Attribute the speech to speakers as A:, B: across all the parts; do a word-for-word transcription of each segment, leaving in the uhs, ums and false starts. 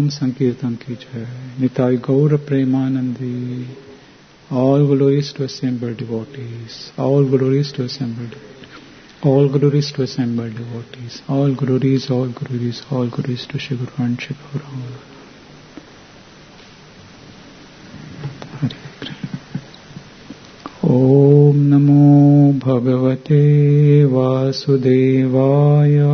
A: नाम संकीर्तन की जय। निताई गौर Premanandi. All glories to assembled devotees. All glories to assembled devotees. All glories to assembled devotees. All glories, all glories, all glories to Shri Guru and Shri Gauranga. Om Namo Bhagavate Vasudevaya.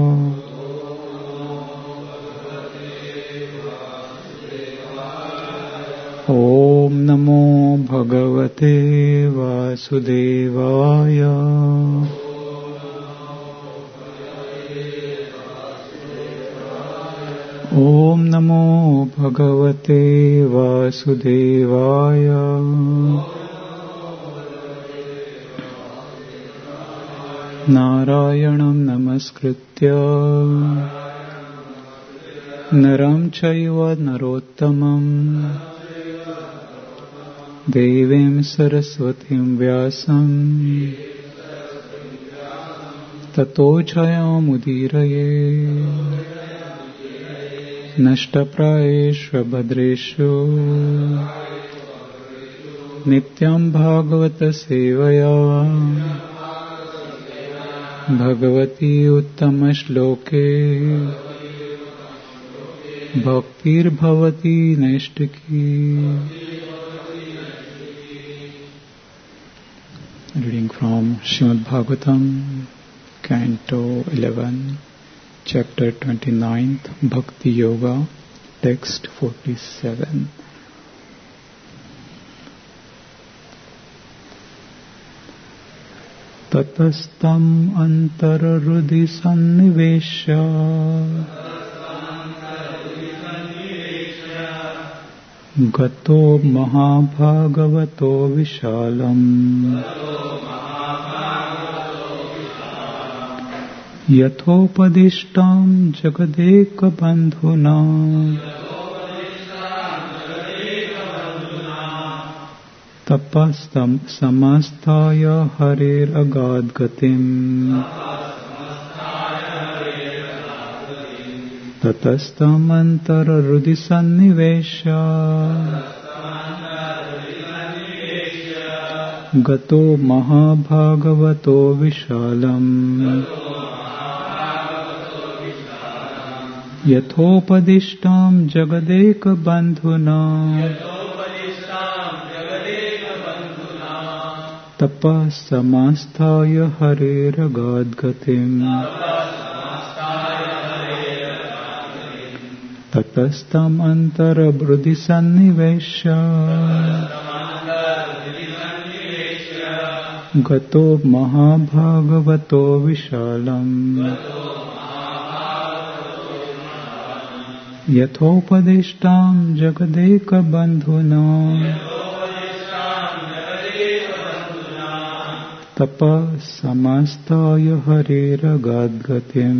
A: Om Namo Bhagavate Vasudevaya. Om Namo Bhagavate Vasudevaya. Narayanam Namaskritya Naram Chaiva Narottamam Devim Saraswatim Vyasam Tato Jayam Udiraye Nashtapraeshu Bhadreshu Nityam Bhagavata Sevaya Bhagavati Uttama Shloke Bhaktir Bhavati Naishtaki. Reading from Srimad Bhagavatam, Canto eleven, Chapter twenty-ninth, Bhakti Yoga, Text forty-seven. Tatastam antararudhi sannivesha Gato mahabhagavato vishalam Yathopadishtam jagadeka bandhuna Tapastam samastaya harer agad gatim Tatastam antara rudhi sannivesha Gato mahabhagavato vishalam Yathopadishtam jagadeka bandhuna Tapas samasthaya harer agad gatim Tatastam antara brudhi sannivesha Gato mahabhagavato vishalam Yathopadishtam jagadeka bandhuna Tapa samastaya harer agad gatim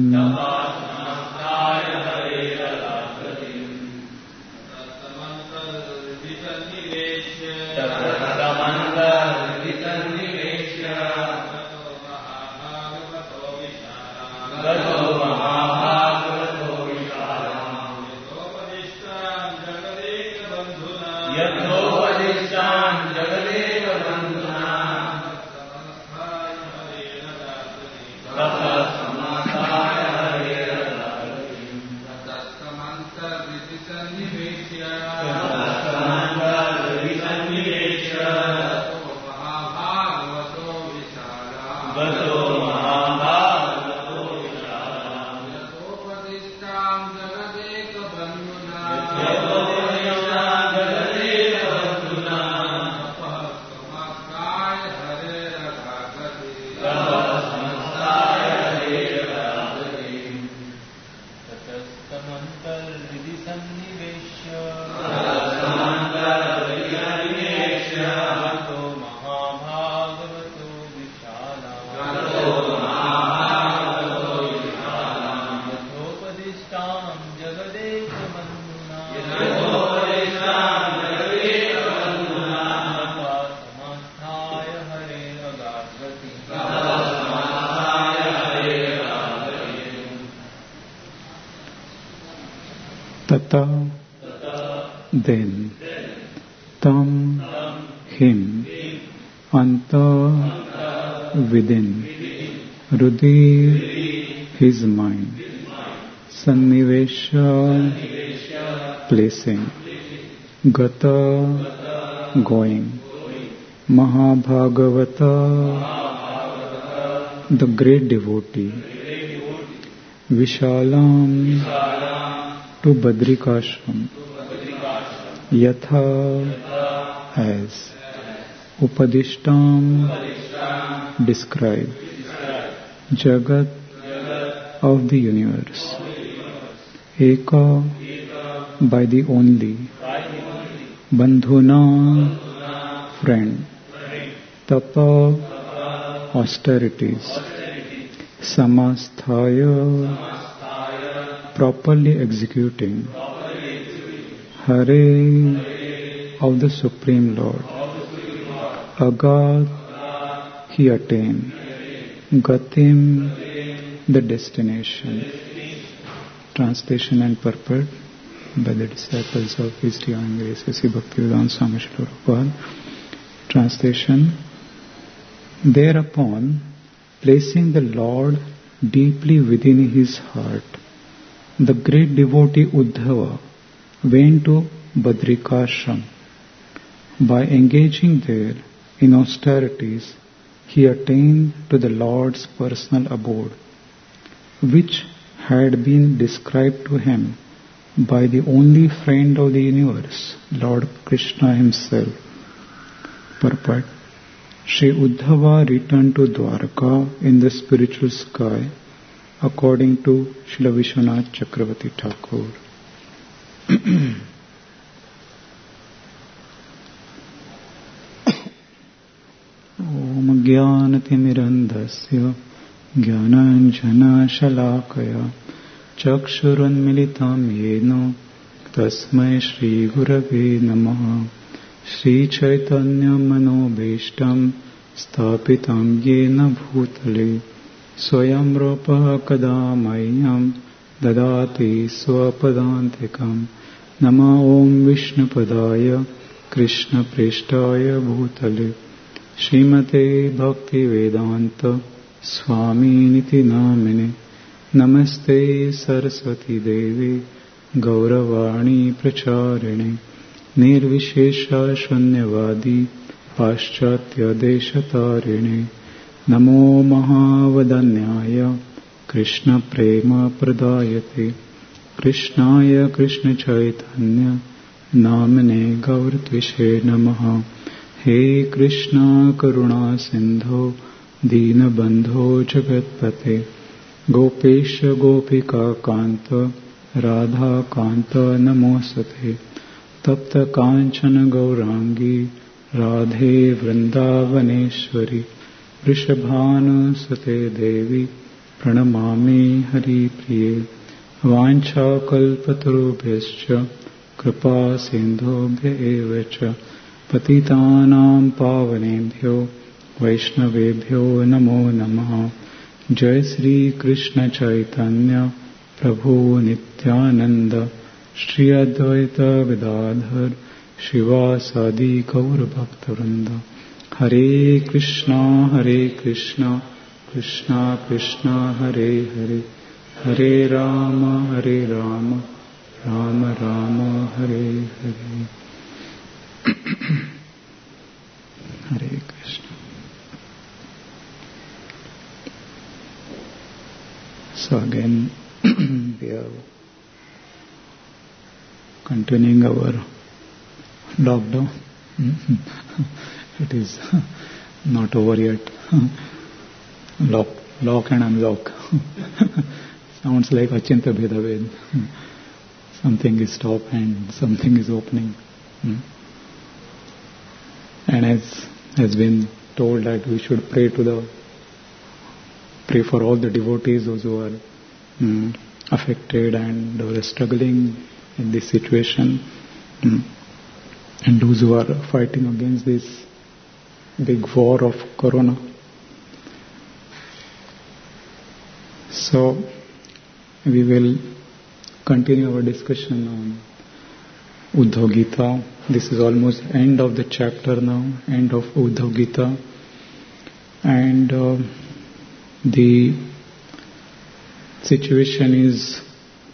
B: Samantha
A: Tata, then, Tam, him, Anta, within, Rudi, his mind, Sannivesha, placing, Gata, going, Mahabhagavata, the great devotee, Vishalam, to Badrikashram, Yatha, as, Upadishtam, describe, Jagat, of the universe, Eka, by the only, Bandhuna, friend, Tapa, austerities, Samasthaya, properly executing, Hare, of the Supreme Lord, Agat, he attained, Gatim, the destination. Translation and purport by the disciples of His Divine Grace S. Bhaktivedanta Swami Srila Prabhupada. Translation. Thereupon, placing the Lord deeply within his heart, the great devotee Uddhava went to Badrikashram. By engaging there in austerities, he attained to the Lord's personal abode, which had been described to him by the only friend of the universe, Lord Krishna himself. Purport. Sri Uddhava returned to Dwarka in the spiritual sky, according to Srila Vishwanath Chakravarti Thakur. Om Jnanatimirandhasya Jnananjana Shalakaya Chakshurunmilitam Yena Tasmai Shri Gurave Namaha Shri Chaitanya Manobhishtam Sthapitam Yena Bhutale Swayam Rupa Kadamayam Dadati Swapadantikam Nama Om Vishnupadaya Krishna Prishtaya Bhutale Srimate Bhakti Vedanta Swami Niti Namine Namaste Saraswati Devi Gauravani Pracharine Nirvishesha Shunyavadi Paschatya Deshatarine Namo Mahavadanyaya Krishna Prema Pradayate Krishnaya Krishna Chaitanya Namane Gauratvise Namaha He Krishna Karuna Sindho Dina Bandho Jagatpate Gopesha Gopika Kanta Radha Kanta Namosate Tapta Kanchana Gaurangi Radhe Vrindavaneshwari Vrishabhanu Sate Devi Pranamami Hari Priye Vancha Kalpatarubhyascha Kripa Sindhobhya Evacha Patitanam Pavanebhyo Vaishnavebhyo Namo Namaha Jai Sri Krishna Chaitanya Prabhu Nityananda Shri Advaita Vidadhar Shivasadi Gaur Bhaktavranda Hare Krishna Hare Krishna Krishna Krishna Hare Hare Hare Rama Hare Rama Rama Rama Hare Hare Hare Krishna. So again we are continuing our lockdown. It is not over yet. Lock, lock and unlock. Sounds like Achinta Bhedaved. Something is stopped and something is opening. And as has been told that we should pray to the pray for all the devotees, those who are um, affected and who are struggling in this situation, um, and those who are fighting against this big war of Corona. So we will continue our discussion on Uddhav Gita. This is almost end of the chapter now, end of Uddhav Gita. And uh, the situation is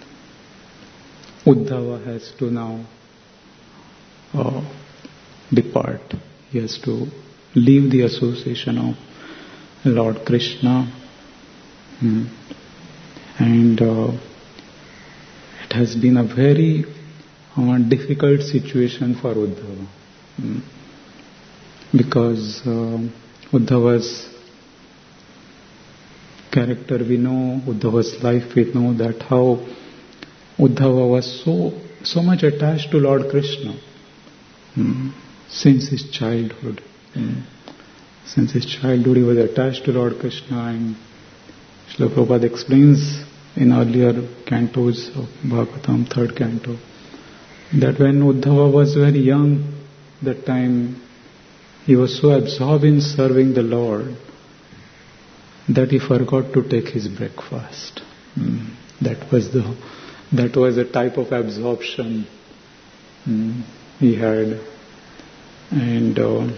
A: Uddhava has to now uh, depart. He has to leave the association of Lord Krishna. Hmm. And uh, it has been a very uh, difficult situation for Uddhava. Hmm. Because uh, Uddhava's character we know, Uddhava's life we know, that how Uddhava was so so much attached to Lord Krishna hmm. since his childhood. Hmm. Since his childhood he was attached to Lord Krishna, and Srila Prabhupada explains in earlier cantos of Bhagavatam, third canto, that when Uddhava was very young, that time he was so absorbed in serving the Lord that he forgot to take his breakfast. Mm. That was the that was a type of absorption mm, he had, and uh,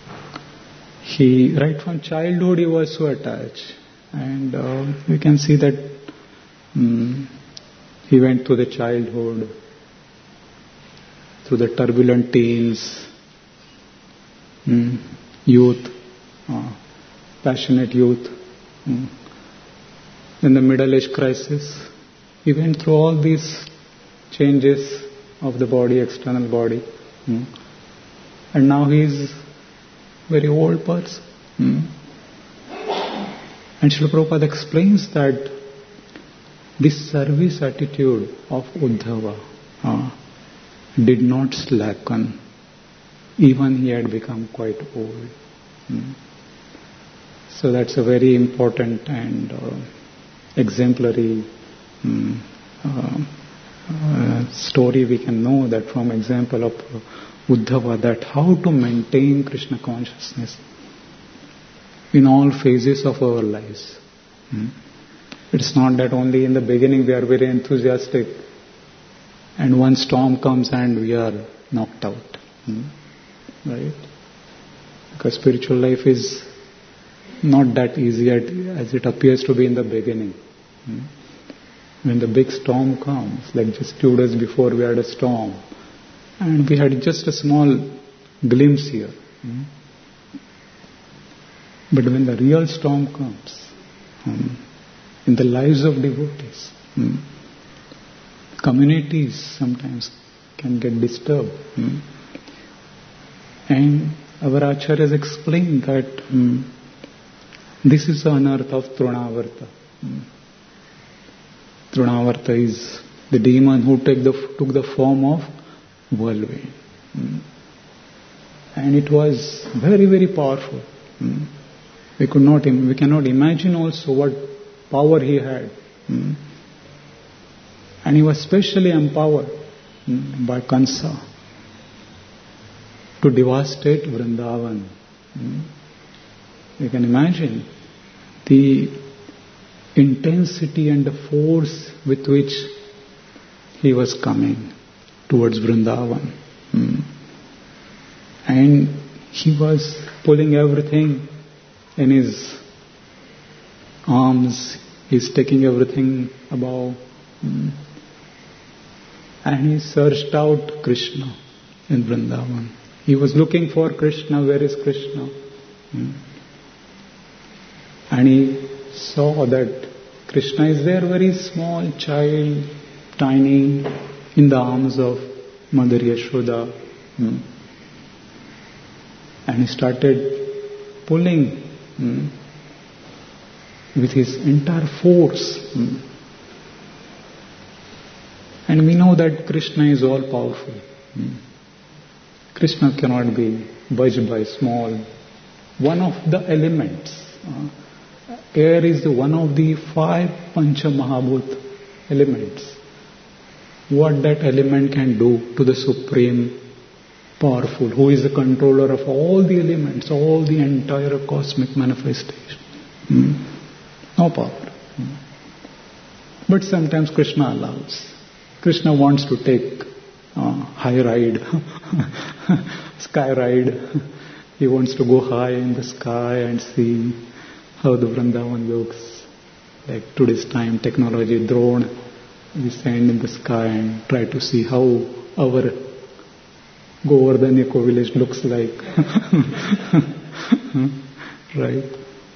A: he right from childhood he was so attached, and uh, we can see that mm, he went through the childhood, through the turbulent teens, mm, youth, uh, passionate youth. Mm. In the middle age crisis, he went through all these changes of the body, external body. Mm. And now he is a very old person. Mm. And Srila Prabhupada explains that this service attitude of Uddhava uh, did not slacken, even he had become quite old. Mm. So that's a very important and uh, exemplary um, uh, uh, story we can know that from example of uh, Uddhava, that how to maintain Krishna consciousness in all phases of our lives. Hmm? It's not that only in the beginning we are very enthusiastic and one storm comes and we are knocked out. Hmm? Right? Because spiritual life is not that easy as it appears to be in the beginning. Hmm? When the big storm comes, like just two days before we had a storm, and we had just a small glimpse here. Hmm? But when the real storm comes, hmm, in the lives of devotees, hmm, communities sometimes can get disturbed. Hmm? And our acharyas explained that hmm, this is the unearth of Trunavarta. Hmm. Trunavarta is the demon who take the, took the form of whirlwind. Hmm. And it was very, very powerful. Hmm. We could not, we cannot imagine also what power he had. Hmm. And he was specially empowered hmm, by Kansa to devastate Vrindavan. Hmm. You can imagine the intensity and the force with which he was coming towards Vrindavan. Hmm. And he was pulling everything in his arms. He's taking everything above. Hmm. And he searched out Krishna in Vrindavan. He was looking for Krishna. Where is Krishna? Hmm. And he saw that Krishna is there, very small child, tiny, in the arms of Mother Yashoda. Hmm. And he started pulling hmm, with his entire force. Hmm. And we know that Krishna is all powerful. Hmm. Krishna cannot be budged by small. One of the elements. Uh, air is one of the five Pancha Mahabhut elements. What that element can do to the Supreme Powerful, who is the controller of all the elements, all the entire cosmic manifestation. Hmm. No power. Hmm. But sometimes Krishna allows. Krishna wants to take uh, high ride, sky ride. He wants to go high in the sky and see how the Vrindavan looks. Like today's time, technology, drone, we send in the sky and try to see how our Govardhan Eco Village looks like. Right?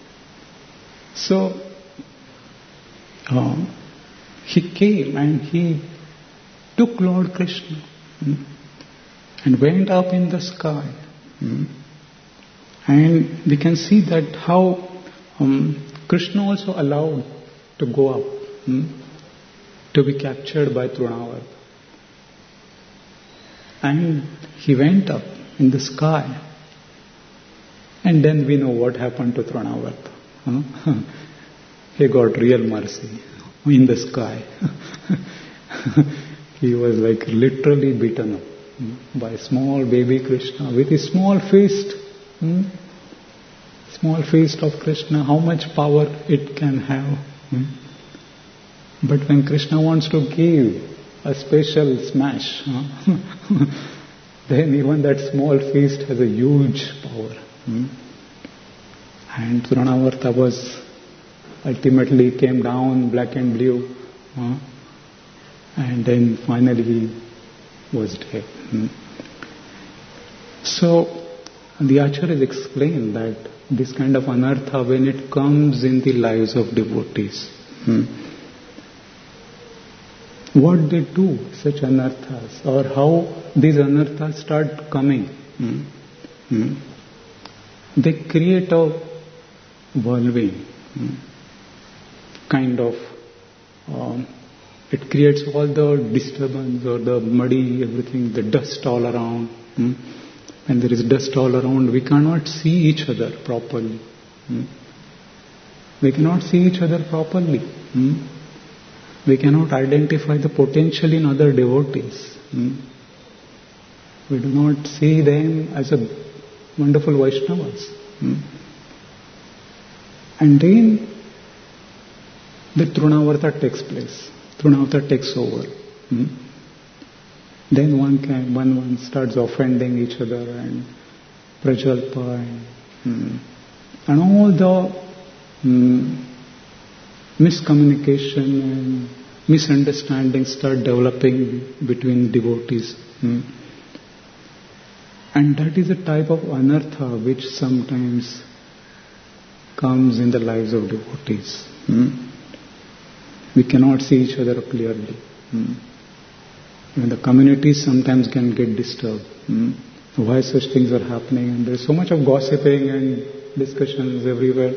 A: So, uh, he came and he took Lord Krishna hmm, and went up in the sky. Hmm. And we can see that how um, Krishna also allowed to go up, hmm, to be captured by Trunavata. And he went up in the sky. And then we know what happened to Trunavata. Huh? He got real mercy in the sky. He was like literally beaten up hmm, by small baby Krishna with his small fist. Hmm? Small fist of Krishna, how much power it can have. Hmm? But when Krishna wants to give a special smash, huh? then even that small fist has a huge power. Hmm? And Trunavata was ultimately came down black and blue, huh? And then finally he was dead. Hmm? So the Acharyas explained that this kind of anartha, when it comes in the lives of devotees, hmm, what they do, such anarthas, or how these anarthas start coming. Hmm, hmm, they create a whirlwind, hmm, kind of, um, it creates all the disturbance or the muddy, everything, the dust all around. Hmm. And there is dust all around, we cannot see each other properly. Hmm? We cannot see each other properly. Hmm? We cannot identify the potential in other devotees. Hmm? We do not see them as a wonderful Vaishnavas. Hmm? And then the Trunavata takes place. Trunavata takes over. Hmm? Then one can, one, one starts offending each other and prajalpa and, mm, and all the mm, miscommunication and misunderstandings start developing between devotees. Mm. And that is a type of anartha which sometimes comes in the lives of devotees. Mm. We cannot see each other clearly. Mm. Even the communities sometimes can get disturbed. Hmm? Why such things are happening? And there is so much of gossiping and discussions everywhere.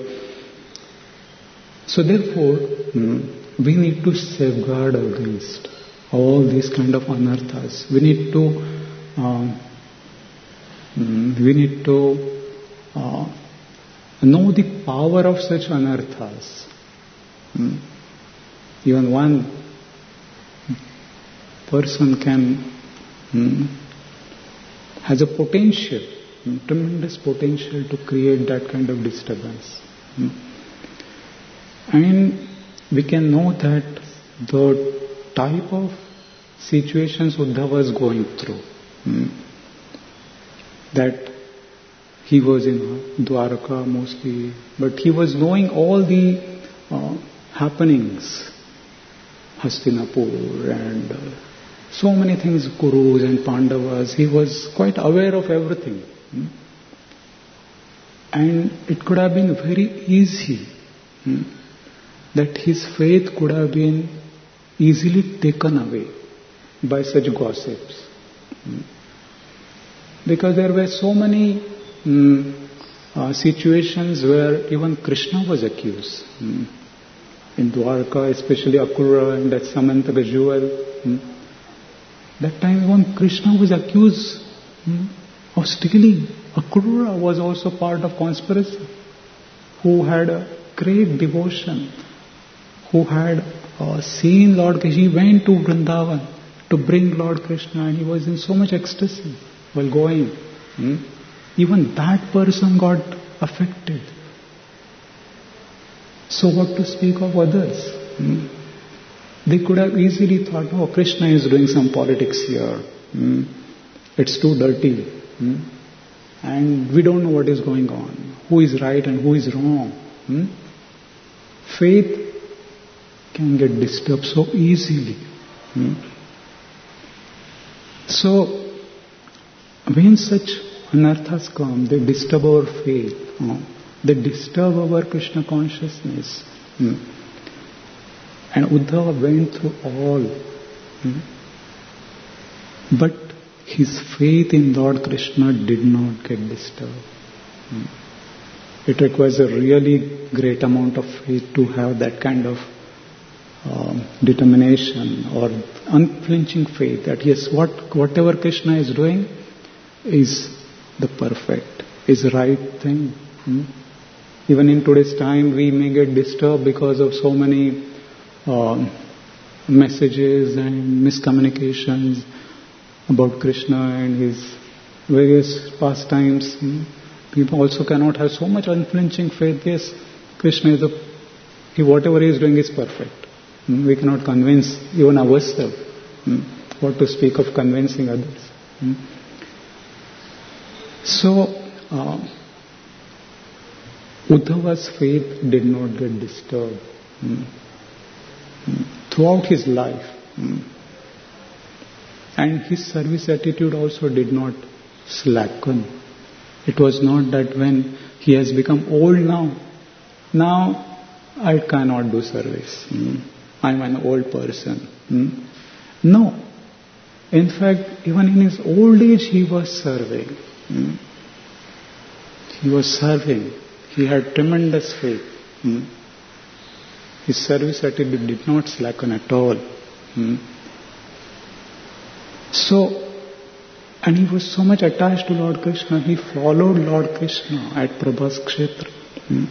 A: So therefore, hmm, we need to safeguard against all these kind of anarthas. We need to, um, we need to uh, know the power of such anarthas. Hmm? Even one person can hmm, has a potential, hmm, tremendous potential to create that kind of disturbance. Hmm. And we can know that the type of situations Uddhava was going through, hmm, that he was in Dwarka mostly, but he was knowing all the uh, happenings, Hastinapur and uh, so many things, Kurus and Pandavas, he was quite aware of everything. Hmm? And it could have been very easy hmm, that his faith could have been easily taken away by such gossips. Hmm? Because there were so many hmm, uh, situations where even Krishna was accused. Hmm? In Dwarka, especially Akrura and that Samantaka jewel. Hmm? That time even Krishna was accused hmm, of stealing. Akrura was also part of conspiracy, who had a great devotion, who had uh, seen Lord Krishna. He went to Vrindavan to bring Lord Krishna and he was in so much ecstasy while going. Hmm? Even that person got affected. So what to speak of others? Hmm? They could have easily thought, oh, Krishna is doing some politics here. Hmm? It's too dirty. Hmm? And we don't know what is going on. Who is right and who is wrong. Hmm? Faith can get disturbed so easily. Hmm? So, when such anarthas come, they disturb our faith. Uh, they disturb our Krishna consciousness. Hmm? And Uddhava went through all. Hmm? But his faith in Lord Krishna did not get disturbed. Hmm? It requires a really great amount of faith to have that kind of um, determination or unflinching faith that yes, what whatever Krishna is doing is the perfect, is the right thing. Hmm? Even in today's time, we may get disturbed because of so many uh, messages and miscommunications about Krishna and his various pastimes. Hmm? People also cannot have so much unflinching faith. Yes, Krishna is a, he, whatever he is doing is perfect. Hmm? We cannot convince even ourselves. Hmm? What to speak of convincing others. Hmm? So, uh, Uddhava's faith did not get disturbed hmm? Hmm? throughout his life. Hmm? And his service attitude also did not slacken. It was not that when he has become old now, now I cannot do service. Hmm? I'm an old person. Hmm? No. In fact, even in his old age he was serving. Hmm? He was serving. He had tremendous faith. Hmm? His service attitude did not slacken at all. Hmm? So, and he was so much attached to Lord Krishna, he followed Lord Krishna at Prabhas Kshetra. Hmm?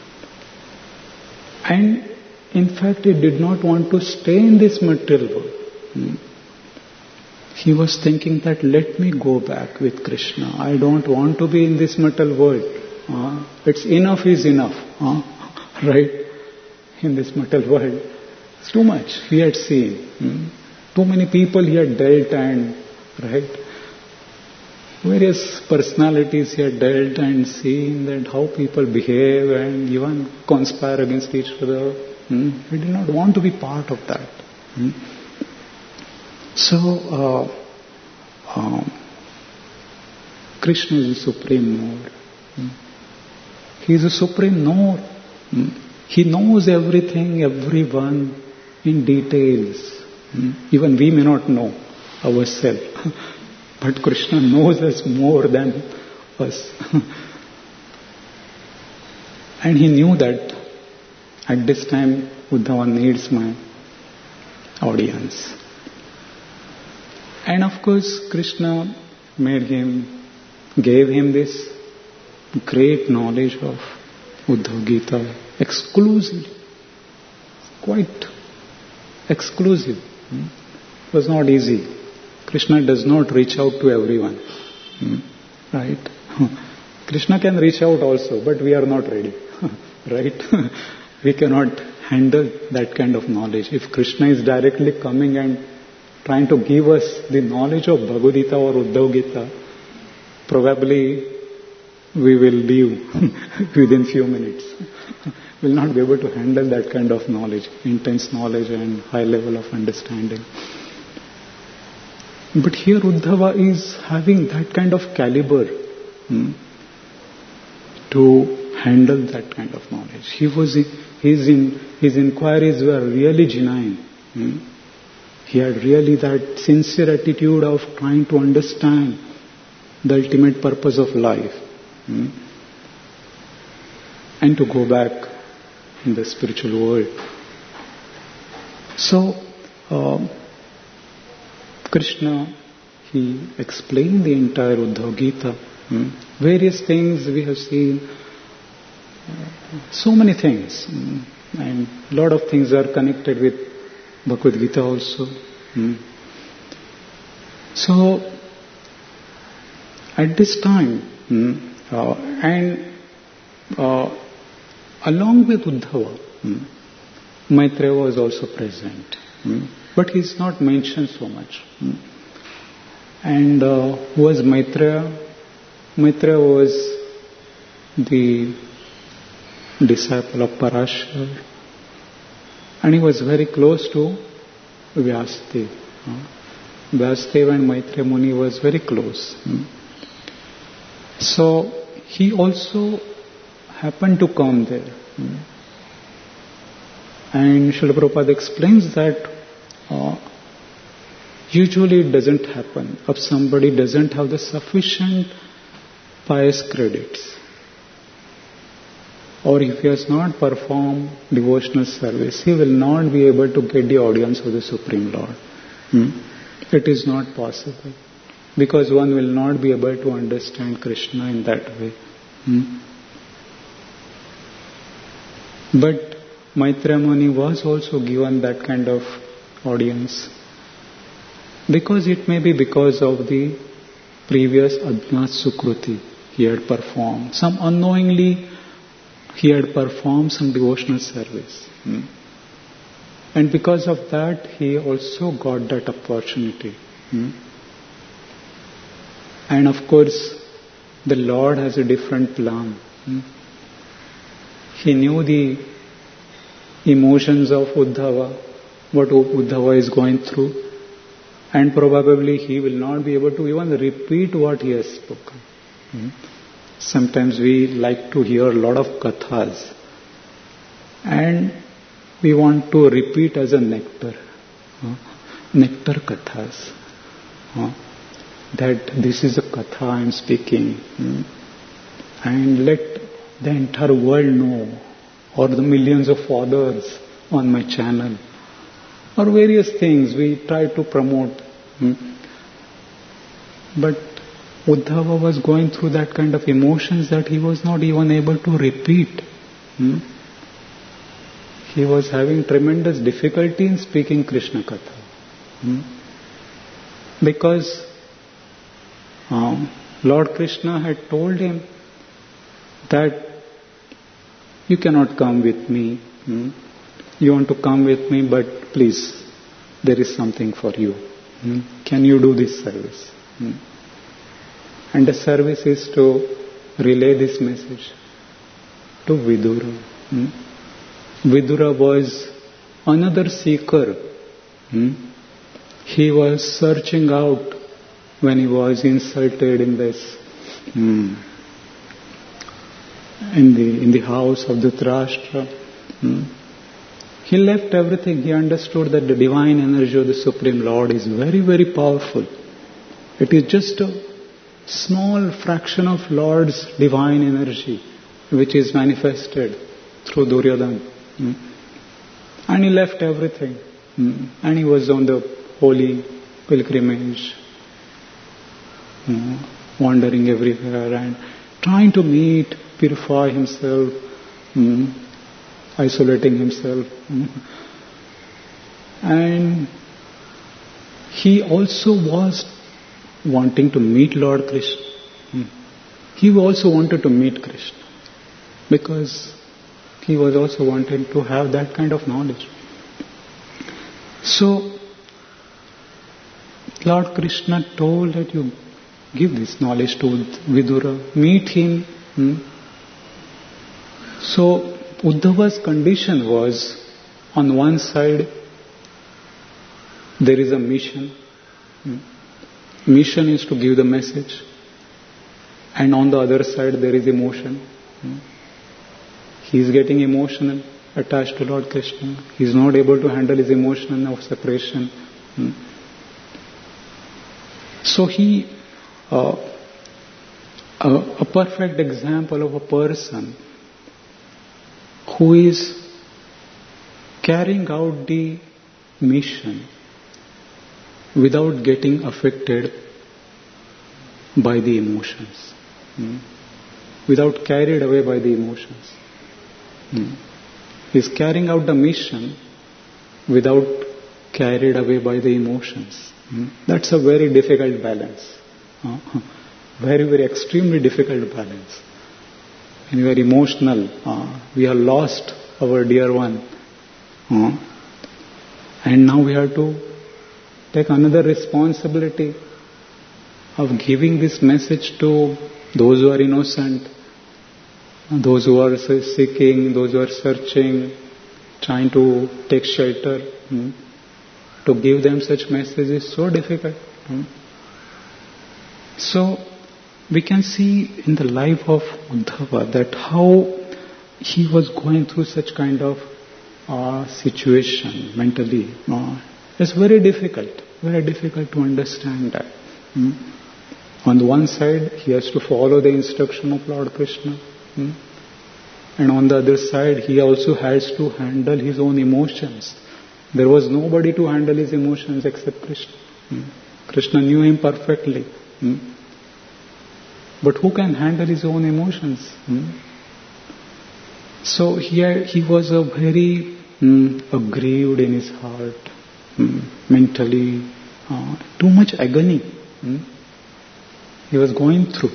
A: And in fact, he did not want to stay in this material world. Hmm? He was thinking that let me go back with Krishna. I don't want to be in this material world. Uh, it's enough is enough. Uh, right? In this material world. It's too much he had seen. Hmm? Too many people he had dealt and, right? Various personalities he had dealt and seen that how people behave and even conspire against each other. Hmm? He did not want to be part of that. Hmm? So, uh, um, Krishna is the supreme Lord. Hmm? He is a supreme knower. Hmm? He knows everything, everyone in details. Hmm? Even we may not know ourselves. But Krishna knows us more than us. And he knew that at this time Uddhava needs my audience. And of course Krishna made him, gave him this great knowledge of Uddhava Gita exclusively. Quite exclusive. It was not easy. Krishna does not reach out to everyone. Right? Krishna can reach out also, but we are not ready. Right? We cannot handle that kind of knowledge. If Krishna is directly coming and trying to give us the knowledge of Bhagavad Gita or Uddhava Gita, probably we will leave within few minutes. We will not be able to handle that kind of knowledge, intense knowledge and high level of understanding. But here Uddhava is having that kind of caliber hmm, to handle that kind of knowledge. He was, his, in, his inquiries were really genuine. Hmm. He had really that sincere attitude of trying to understand the ultimate purpose of life. Hmm. And to go back in the spiritual world. So, uh, Krishna, he explained the entire Uddhava Gita. Hmm? Various things we have seen, uh, so many things. Hmm? And a lot of things are connected with Bhagavad Gita also. Hmm? So, at this time, hmm, uh, and uh, along with Uddhava, hmm, Maitreya was also present. Mm. But he's not mentioned so much. Mm. And uh, who was Maitreya? Maitreya was the disciple of Parashar, and he was very close to Vyasadeva. Uh, Vyasadeva and Maitreya Muni was very close. Mm. So he also happened to come there. Mm. And Srila Prabhupada explains that uh, usually it doesn't happen if somebody doesn't have the sufficient pious credits, or if he has not performed devotional service, he will not be able to get the audience of the Supreme Lord. Hmm? It is not possible, because one will not be able to understand Krishna in that way. Hmm? But Maitreya Muni was also given that kind of audience, because it may be because of the previous Ajnat Sukruti he had performed. Some unknowingly he had performed some devotional service. Hmm? And because of that he also got that opportunity. Hmm? And of course the Lord has a different plan. Hmm? He knew the emotions of Uddhava, what Uddhava is going through, and probably he will not be able to even repeat what he has spoken. Hmm? Sometimes we like to hear a lot of kathas, and we want to repeat as a nectar, huh? nectar kathas, huh? that this is a katha I am speaking, hmm? and let the entire world know, or the millions of followers on my channel, or various things we try to promote. Hmm? But Uddhava was going through that kind of emotions that he was not even able to repeat. Hmm? He was having tremendous difficulty in speaking Krishna Katha. Hmm? Because um, Lord Krishna had told him that you cannot come with me. Hmm? You want to come with me, but please, there is something for you. Hmm? Can you do this service? Hmm? And the service is to relay this message to Vidura. Hmm? Vidura was another seeker. Hmm? He was searching out when he was insulted in this hmm, in the in the house of Dhritarashtra. Hmm? He left everything. He understood that the divine energy of the Supreme Lord is very, very powerful. It is just a small fraction of Lord's divine energy which is manifested through Duryodhana. Hmm? And he left everything. Hmm? And he was on the holy pilgrimage, hmm? wandering everywhere and trying to meet, purify himself, hmm? isolating himself. Hmm? And he also was wanting to meet Lord Krishna. Hmm. He also wanted to meet Krishna because he was also wanting to have that kind of knowledge. So Lord Krishna told that you give this knowledge to Vidura, meet him. Hmm. So Uddhava's condition was, on one side there is a mission. Hmm. Mission is to give the message, and on the other side there is emotion. Hmm. He is getting emotional, attached to Lord Krishna. He is not able to handle his emotion of separation. Hmm. So he, uh, a, a perfect example of a person who is carrying out the mission without getting affected by the emotions, hmm? without carried away by the emotions. Hmm? He is carrying out the mission without carried away by the emotions. Hmm? That's a very difficult balance. Uh, very, very extremely difficult balance. When we are emotional, uh, we have lost our dear one. Uh, And now we have to take another responsibility of giving this message to those who are innocent, those who are seeking, those who are searching, trying to take shelter. Hmm? To give them such messages is so difficult. Hmm? So we can see in the life of Uddhava that how he was going through such kind of uh, situation mentally. Uh, it's very difficult, very difficult to understand that. Hmm? On the one side, he has to follow the instruction of Lord Krishna. Hmm? And on the other side, he also has to handle his own emotions. There was nobody to handle his emotions except Krishna. Hmm? Krishna knew him perfectly. Hmm? But who can handle his own emotions? Hmm? So here he was a very hmm, aggrieved in his heart, hmm, mentally, uh, too much agony. Hmm? He was going through.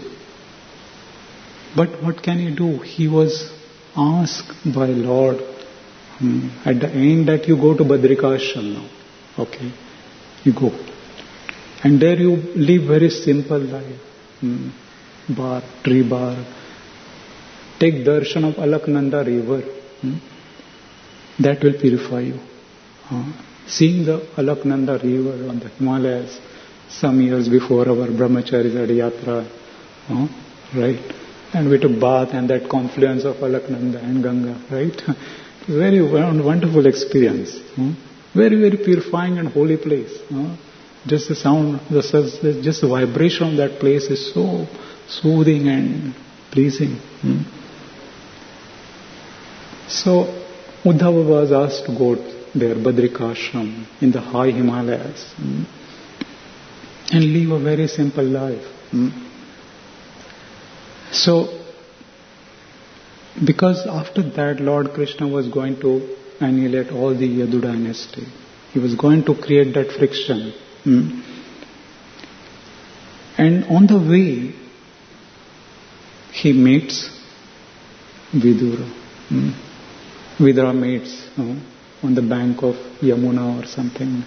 A: But what can he do? He was asked by Lord hmm, at the end that you go to Badrikashram now. Okay, you go. And there you live very simple life. Hmm. Bar, tree bar. Take darshan of Alaknanda river. Hmm? That will purify you. Uh, seeing the Alaknanda river on the Himalayas some years before our Brahmachari Yatra, uh, right? And we took bath and that confluence of Alaknanda and Ganga, right? Very wonderful experience. Uh, very, very purifying and holy place. Uh, just the sound, the, just the vibration of that place is so soothing and pleasing. Hmm? So Uddhava was asked to go there, Badrikashram, in the high Himalayas, hmm? and live a very simple life. Hmm? So, because after that Lord Krishna was going to annihilate all the Yadu dynasty, he was going to create that friction. Hmm? And on the way, he meets Vidura. Hmm? Vidura meets uh, on the bank of Yamuna or something.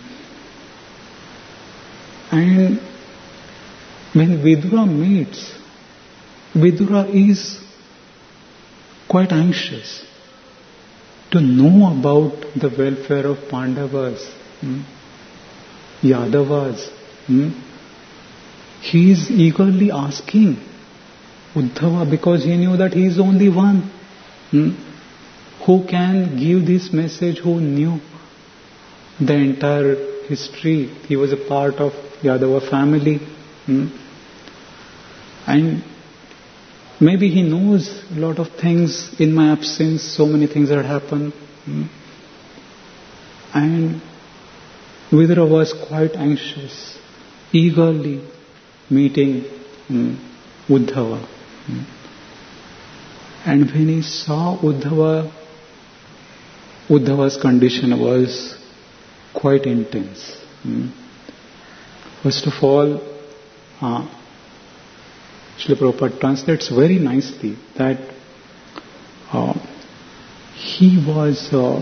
A: And when Vidura meets, Vidura is quite anxious to know about the welfare of Pandavas, hmm? Yadavas. Hmm? He is eagerly asking Uddhava because he knew that he is only one hmm, who can give this message, who knew the entire history. He was a part of Yadava family. Hmm, and maybe he knows a lot of things in my absence, so many things that happened. Hmm, and Vidura was quite anxious, eagerly meeting hmm, Uddhava. Hmm. And when he saw Uddhava, Uddhava's condition was quite intense. Hmm. First of all, uh, Srila Prabhupada translates very nicely that uh, he was uh,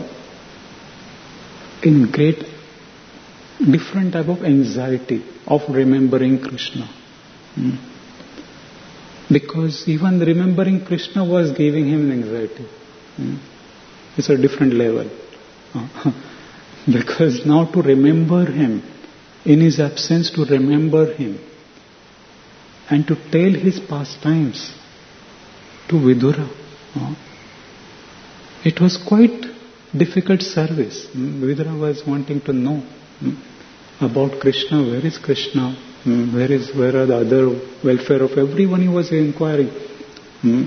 A: in great different type of anxiety of remembering Krishna. Hmm. Because even remembering Krishna was giving him anxiety. Hmm. It's a different level. Uh, because now to remember him, in his absence to remember him, and to tell his pastimes to Vidura, uh, it was quite difficult service. Hmm. Vidura was wanting to know hmm, about Krishna. Where is Krishna? Hmm. Where is where are the other welfare of everyone? He was inquiring. Hmm.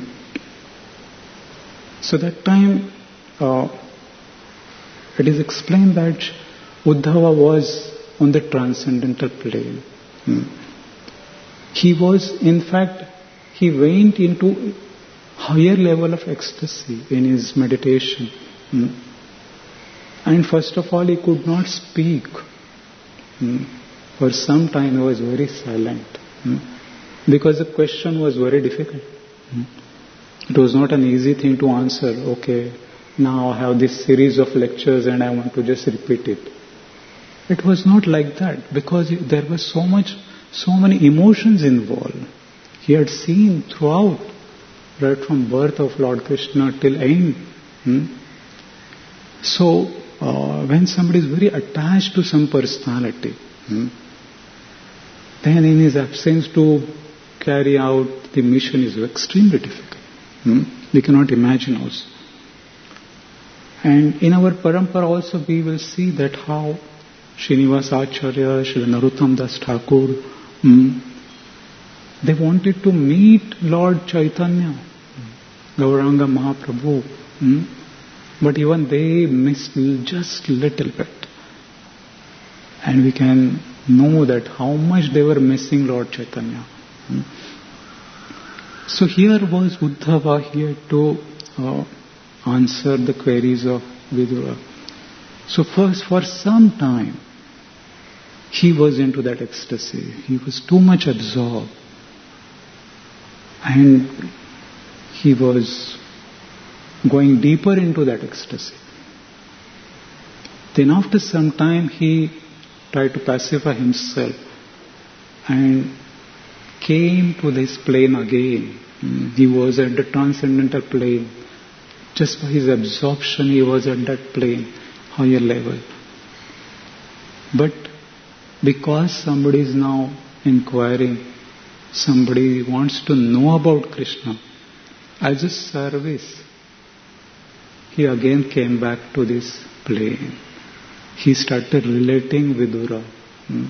A: So that time, uh, it is explained that Uddhava was on the transcendental plane. Hmm. He was, in fact, he went into higher level of ecstasy in his meditation. Hmm. And first of all, he could not speak. Hmm. For some time he was very silent. Hmm. Because the question was very difficult. Hmm. It was not an easy thing to answer. Okay, now I have this series of lectures and I want to just repeat it. It was not like that, because there was so much, so many emotions involved. He had seen throughout, right from birth of Lord Krishna till end. Hmm? So, uh, when somebody is very attached to some personality, hmm, then in his absence to carry out the mission is extremely difficult. Hmm? We cannot imagine also. And in our parampara also we will see that how Srinivasa Acharya, Srila Narottam Das Thakur, hmm, they wanted to meet Lord Chaitanya, Gauranga Mahaprabhu, hmm, but even they missed just little bit. And we can know that how much they were missing Lord Chaitanya. Hmm. So here was Uddhava here to uh, answer the queries of Vidura. So first, for some time, he was into that ecstasy. He was too much absorbed. And he was going deeper into that ecstasy. Then after some time, he tried to pacify himself and came to this plane again. He was at the transcendental plane. Just by his absorption, he was at that plane, higher level. But because somebody is now inquiring, somebody wants to know about Krishna, as a service, he again came back to this plane. He started relating Vidura. Hmm.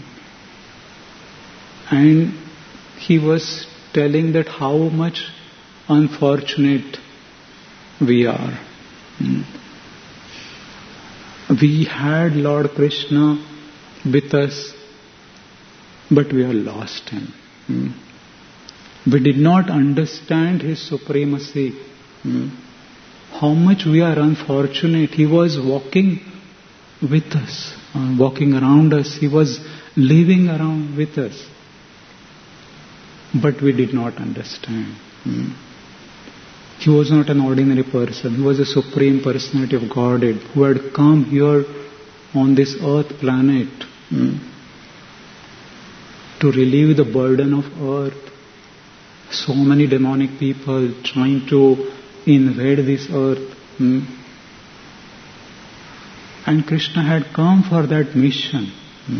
A: And he was telling that how much unfortunate we are. Hmm. We had Lord Krishna with us, but we have lost him. Hmm. We did not understand his supremacy. Hmm. How much we are unfortunate. He was walking with us, uh, walking around us. He was living around with us. But we did not understand. Hmm. He was not an ordinary person. He was a supreme personality of Godhead who had come here on this earth planet hmm, to relieve the burden of earth. So many demonic people trying to invade this earth. Hmm. And Krishna had come for that mission. Hmm.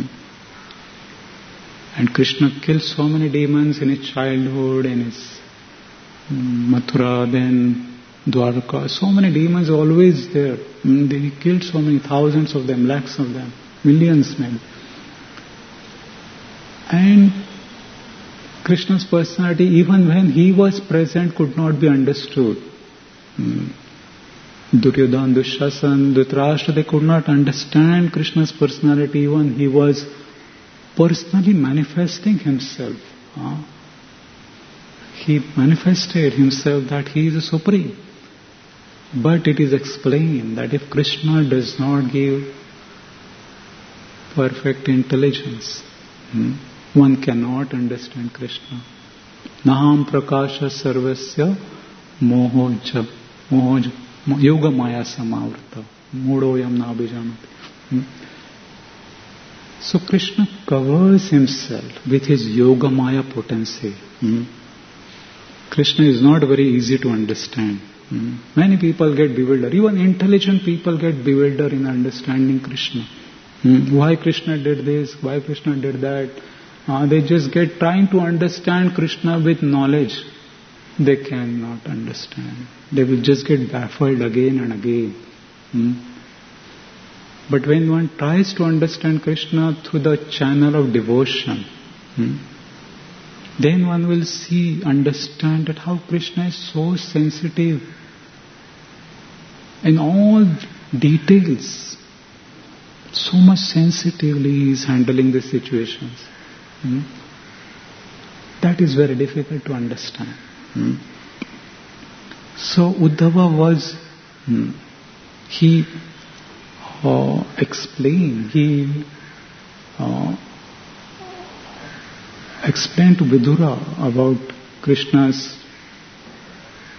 A: And Krishna killed so many demons in his childhood, in his um, Mathura, then Dwarka. So many demons always there. Hmm. He killed so many, thousands of them, lakhs of them, millions maybe. And Krishna's personality, even when he was present, could not be understood. Hmm. Duryodhana, Dushasana, Dhritarashtra, they could not understand Krishna's personality even he was personally manifesting himself. Uh, he manifested himself that he is a supreme. But it is explained that if Krishna does not give perfect intelligence, hmm, one cannot understand Krishna. Naham prakasha sarvasya mohoja mohoja yoga maya samavrta mudoyam nabhijanati. So Krishna covers himself with his yoga maya potency. Hmm. Krishna is not very easy to understand. Hmm. Many people get bewildered. Even intelligent people get bewildered in understanding Krishna. Hmm. Why Krishna did this? Why Krishna did that? Uh, they just get trying to understand Krishna with knowledge. They cannot understand. They will just get baffled again and again. Hmm. But when one tries to understand Krishna through the channel of devotion, hmm, then one will see, understand that how Krishna is so sensitive in all details. So much sensitively he is handling the situations. Hmm. That is very difficult to understand. Hmm. So Uddhava was, hmm, he uh, explained, he uh, explained to Vidura about Krishna's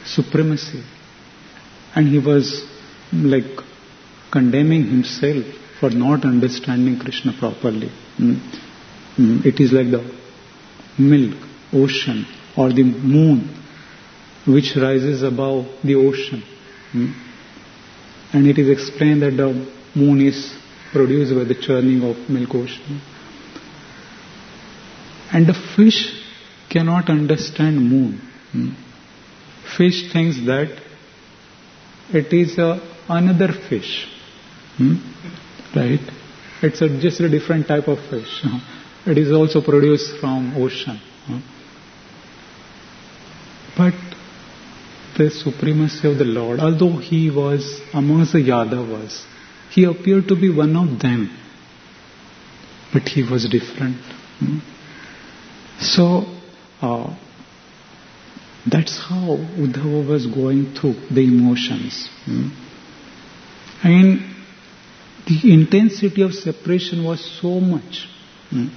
A: supremacy. And he was like condemning himself for not understanding Krishna properly. Mm. Mm. It is like the milk, ocean, or the moon which rises above the ocean. Mm. And it is explained that the moon is produced by the churning of milk ocean. And the fish cannot understand moon. Mm. Fish thinks that it is a, another fish. Hmm? Right? It's a, just a different type of fish. It is also produced from ocean. But the supremacy of the Lord, although he was amongst the Yadavas, he appeared to be one of them. But he was different. Hmm? So, uh, that's how Uddhava was going through the emotions. Hmm? And the intensity of separation was so much. Hmm?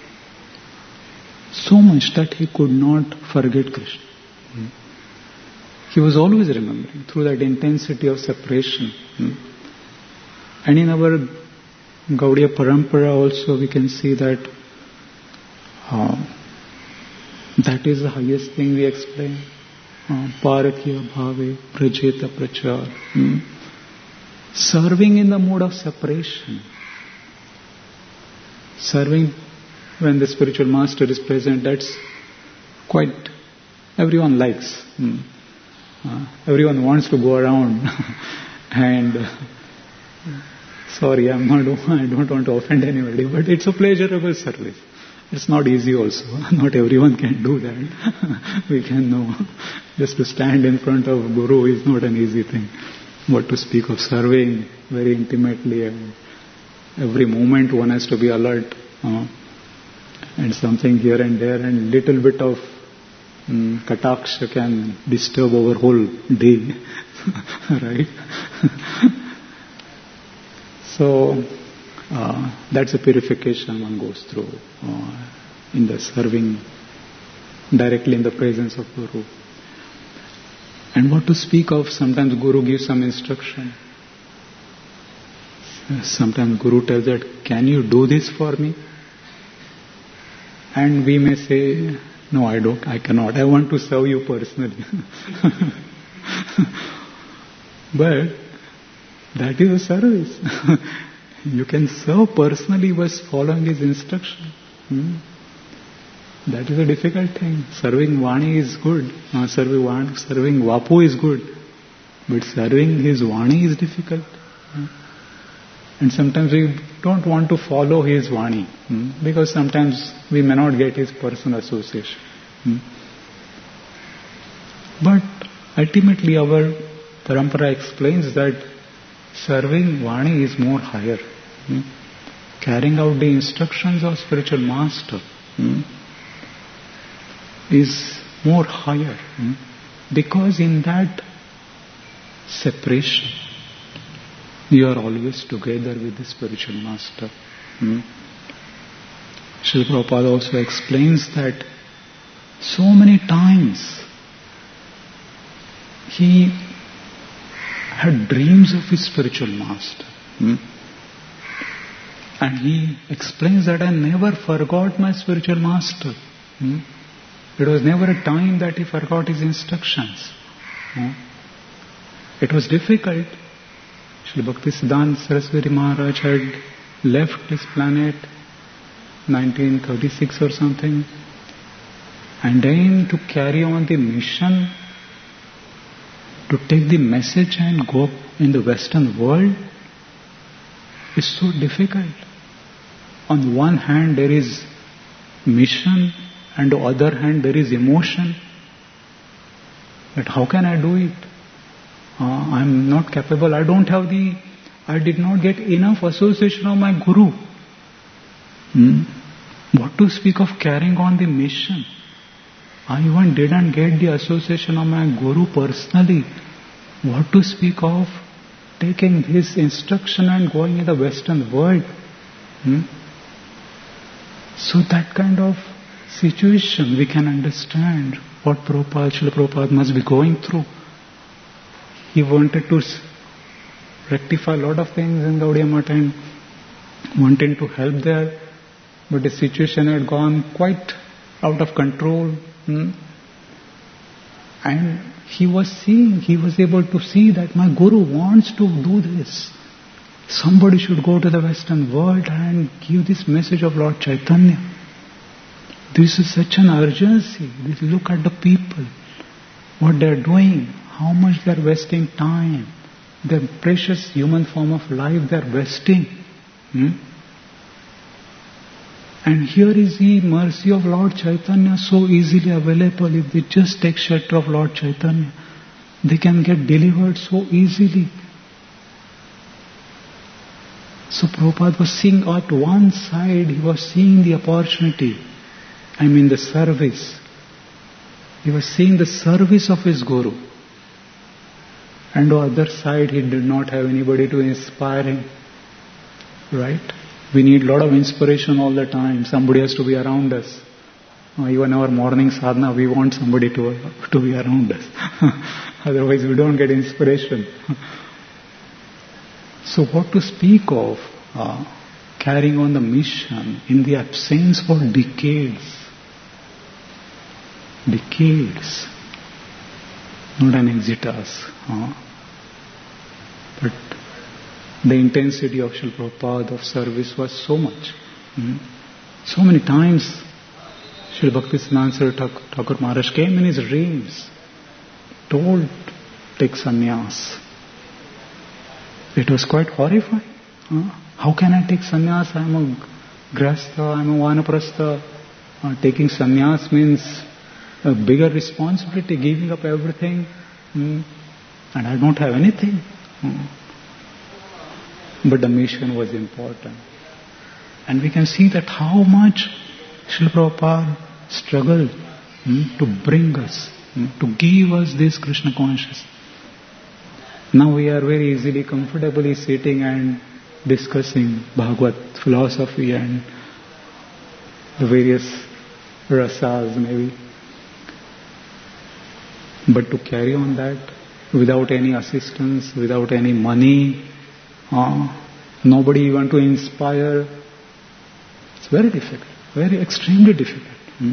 A: So much that he could not forget Krishna. Hmm? He was always remembering through that intensity of separation. Hmm? And in our Gaudiya Parampara also we can see that uh, that is the highest thing we explain. Parakya bhave prajeta prachar. Hmm? Serving in the mode of separation. Serving when the spiritual master is present, that's quite, everyone likes. Hmm? Uh, everyone wants to go around and uh, sorry, I'm not, I don't want to offend anybody, but it's a pleasurable service. It's not easy also. Not everyone can do that. We can know. Just to stand in front of Guru is not an easy thing. What to speak of serving very intimately, and every moment one has to be alert. Uh, and something here and there, and little bit of um, kataksha can disturb our whole day. Right? So, Uh, that's a purification one goes through uh, in the serving directly in the presence of Guru. And what to speak of, sometimes Guru gives some instruction. Sometimes Guru tells that, can you do this for me? And we may say, no, I don't, I cannot. I want to serve you personally. But that is a service. You can serve personally by following his instruction. Hmm? That is a difficult thing. Serving Vani is good. Uh, serving, Vani, serving Vapu is good. But serving his Vani is difficult. Hmm? And sometimes we don't want to follow his Vani. Hmm? Because sometimes we may not get his personal association. Hmm? But ultimately our parampara explains that serving Vani is more higher. Hmm? Carrying out the instructions of spiritual master hmm? is more higher. Hmm? Because in that separation, you are always together with the spiritual master. Hmm? Srila Prabhupada also explains that so many times he had dreams of his spiritual master. Hmm? And he explains that I never forgot my spiritual master. Hmm? It was never a time that he forgot his instructions. Hmm? It was difficult. Srila Bhaktisiddhanta Saraswati Maharaj had left this planet nineteen thirty-six or something. And then to carry on the mission, to take the message and go in the Western world is so difficult. On one hand there is mission, and on the other hand there is emotion. But how can I do it? Uh, I'm not capable. I don't have the, I did not get enough association of my Guru. Hmm? What to speak of carrying on the mission? I even didn't get the association of my Guru personally. What to speak of taking his instruction and going in the Western world? Hmm? So that kind of situation we can understand what Prabhupada, Srila Prabhupada must be going through. He wanted to rectify a lot of things in Gaudiya Math, and wanting to help there, but the situation had gone quite out of control. Hmm? And he was seeing, he was able to see that my Guru wants to do this. Somebody should go to the Western world and give this message of Lord Chaitanya. This is such an urgency. This, look at the people, what they are doing, how much they are wasting time. Their precious human form of life they are wasting. Hmm? And here is the mercy of Lord Chaitanya so easily available. If they just take shelter of Lord Chaitanya, they can get delivered so easily. So Prabhupada was seeing at one side, he was seeing the opportunity, I mean the service. He was seeing the service of his Guru. And on the other side, he did not have anybody to inspire him. Right? We need a lot of inspiration all the time. Somebody has to be around us. Uh, even our morning sadhana, we want somebody to, to be around us. Otherwise we don't get inspiration. So what to speak of uh, carrying on the mission in the absence for decades. Decades. Not an exitus. Uh, but the intensity of Srila Prabhupada of service was so much. Hmm? So many times Srila Bhaktisiddhanta Thakur Maharaj came in his dreams, told, take sannyas. It was quite horrifying. Huh? How can I take sannyas? I am a grahastha, I am a vanaprastha. Uh, taking sannyas means a bigger responsibility, giving up everything. Hmm? And I don't have anything. Hmm? But the mission was important. And we can see that how much Srila Prabhupada struggled hmm, to bring us, hmm, to give us this Krishna consciousness. Now we are very easily, comfortably sitting and discussing Bhagavad philosophy and the various rasas maybe. But to carry on that without any assistance, without any money, uh, nobody even to inspire, it's very difficult, very extremely difficult. Hmm?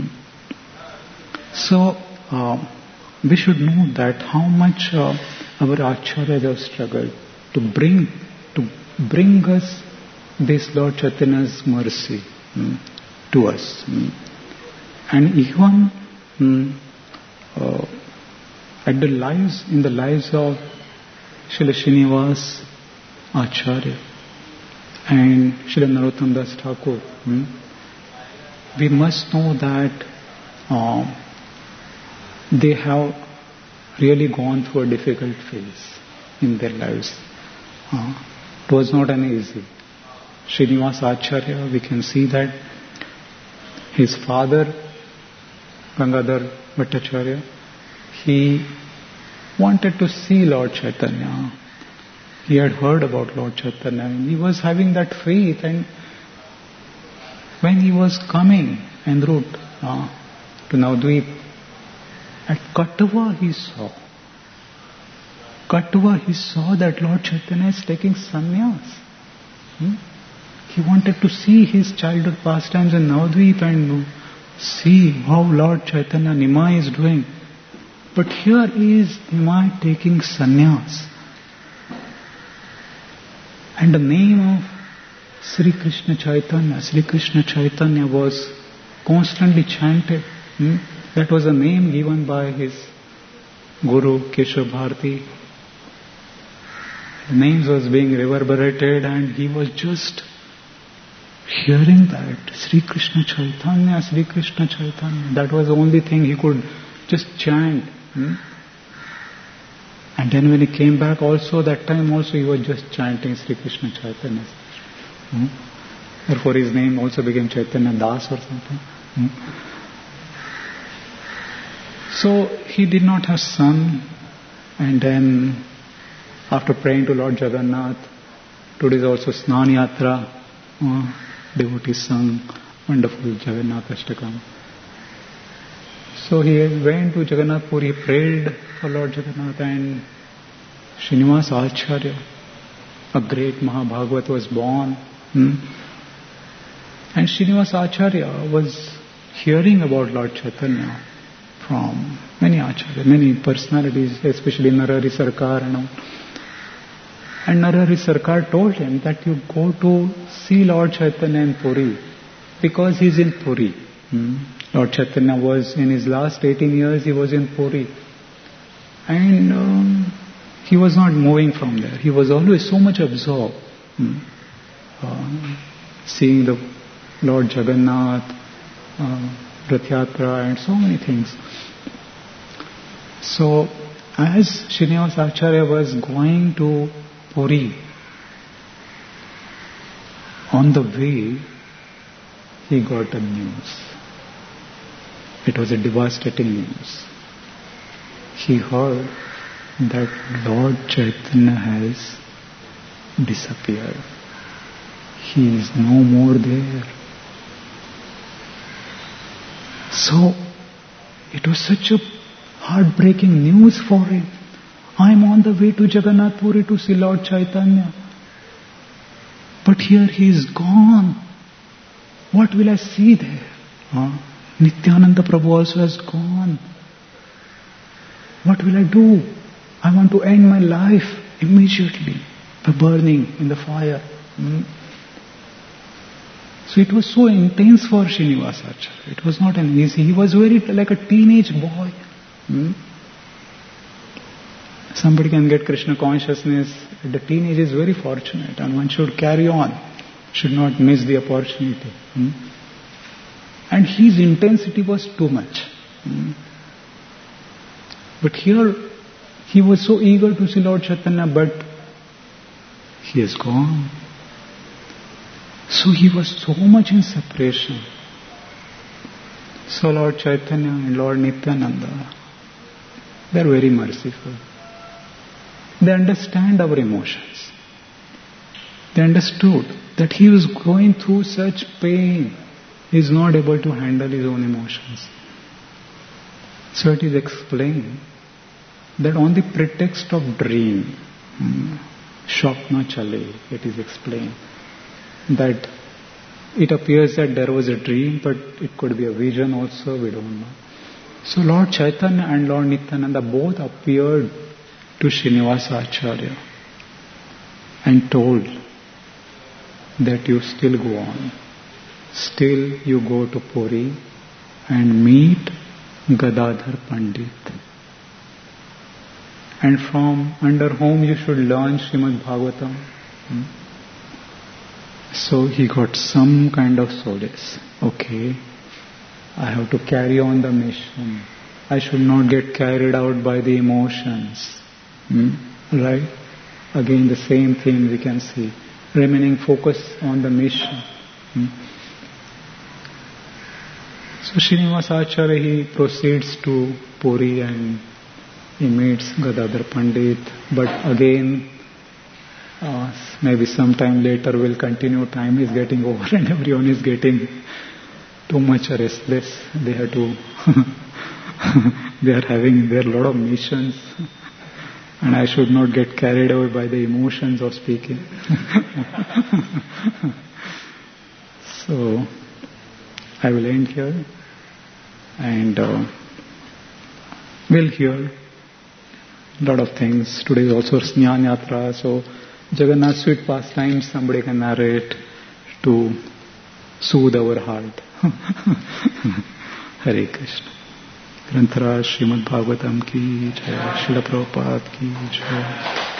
A: So uh, we should know that how much uh, our acharyas have struggled to bring to bring us this Lord Chaitanya's mercy hmm, to us. Hmm. And even hmm, uh, at the lives, in the lives of Srila Srinivas Acharya and Srila Narottam Das Thakur, hmm, we must know that uh, they have really gone through a difficult phase in their lives. Uh, it was not an easy. Srinivas Acharya, we can see that his father, Gangadhar Bhattacharya, he wanted to see Lord Chaitanya. He had heard about Lord Chaitanya and he was having that faith, and when he was coming en route uh, to Navadvip, at Katwa he saw. Katwa he saw that Lord Chaitanya is taking sannyas. Hmm? He wanted to see his childhood pastimes in Navadvip and see how Lord Chaitanya Nimai is doing. But here is Nimai taking sannyas. And the name of Sri Krishna Chaitanya, Sri Krishna Chaitanya was constantly chanted. Hmm? That was a name given by his Guru Keshav Bharati. The names was being reverberated and he was just hearing that Sri Krishna Chaitanya, Sri Krishna Chaitanya. That was the only thing he could just chant. Hmm? And then when he came back also, that time also he was just chanting Sri Krishna Chaitanya. Hmm? Therefore his name also became Chaitanya Das or something. Hmm? So he did not have son, and then after praying to Lord Jagannath, today is also Snan Yatra, uh, devotees sung wonderful Jagannath Ashtakam. So he went to Jagannath Puri, he prayed for Lord Jagannath, and Srinivas Acharya, a great Mahabhagavat, was born Hmm? And Srinivasa Acharya was hearing about Lord Chaitanya from many Acharya, many personalities, especially Narahari Sarkar and all. And Narahari Sarkar told him that you go to see Lord Chaitanya in Puri because he's in Puri. Hmm? Lord Chaitanya was in his last eighteen years, he was in Puri. And um, he was not moving from there. He was always so much absorbed. Hmm? Uh, seeing the Lord Jagannath, uh, Rath Yatra and so many things. So, as Srinivasa Acharya was going to Puri, on the way, he got a news. It was a devastating news. He heard that Lord Chaitanya has disappeared. He is no more there. So, it was such a heartbreaking news for him. I am on the way to Jagannath Puri to see Lord Chaitanya. But here he is gone. What will I see there? Huh? Nityananda Prabhu also has gone. What will I do? I want to end my life immediately by burning in the fire. Hmm? So it was so intense for Srinivasa Acharya. It was not an easy. He was very like a teenage boy. Hmm? Somebody can get Krishna consciousness at the teenage is very fortunate, and one should carry on, should not miss the opportunity. Hmm? And his intensity was too much. Hmm? But here, he was so eager to see Lord Chaitanya, but he is gone. So he was so much in separation. So Lord Chaitanya and Lord Nityananda, they are very merciful. They understand our emotions. They understood that he was going through such pain. He is not able to handle his own emotions. So it is explained that on the pretext of dream, Shapna Chale, it is explained that it appears that there was a dream, but it could be a vision also, we don't know. So Lord Chaitanya and Lord Nityananda both appeared to Srinivasa Acharya and told that you still go on. Still you go to Puri and meet Gadadhar Pandit. And from under whom you should learn Srimad Bhagavatam. Hmm? So he got some kind of solace. Okay, I have to carry on the mission. I should not get carried out by the emotions. Hmm? Right? Again the same thing we can see. Remaining focused on the mission. Hmm? So Srinivasa Acharya, he proceeds to Puri and he meets Gadadhar Pandit. But again, uh, maybe sometime later we'll continue. Time is getting over and everyone is getting too much restless. They have to, they are having, there are a lot of missions. And I should not get carried away by the emotions of speaking. So, I will end here. And uh, we'll hear a lot of things. Today is also Snan Yatra. So, Jagannath sweet pastimes, somebody can narrate to soothe our heart. Hare Krishna. ग्रंथराज Shrimad Bhagavatam की जय, श्रील प्रभुपाद की जय.